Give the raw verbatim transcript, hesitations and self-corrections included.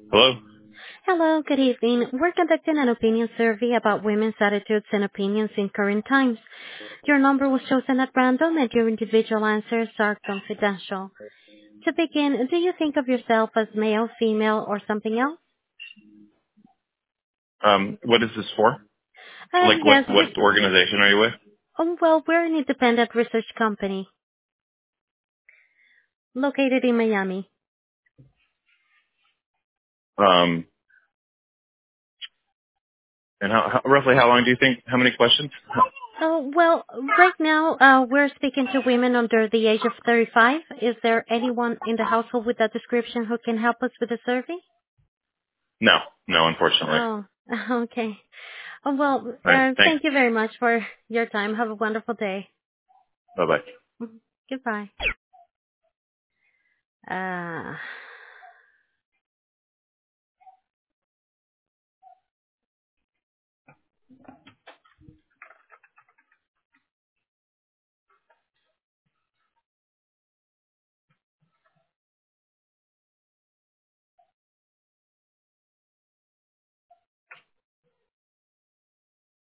Hello? Hello, good evening. We're conducting an opinion survey about women's attitudes and opinions in current times. Your number was chosen at random and your individual answers are confidential. To begin, do you think of yourself as male, female, or something else? Um, what is this for? Uh, Like what, yes, what we, organization are you with? oh, well, we're an independent research company located in Miami. Um, and how, how, roughly how long do you think, how many questions? Oh, well, right now, uh, we're speaking to women under the age of thirty-five. Is there anyone in the household with that description who can help us with the survey? No, no, unfortunately. Oh, okay. Oh, well, Alright, uh, thanks. thank you very much for your time. Have a wonderful day. Bye bye. Mhm. Goodbye. Uh,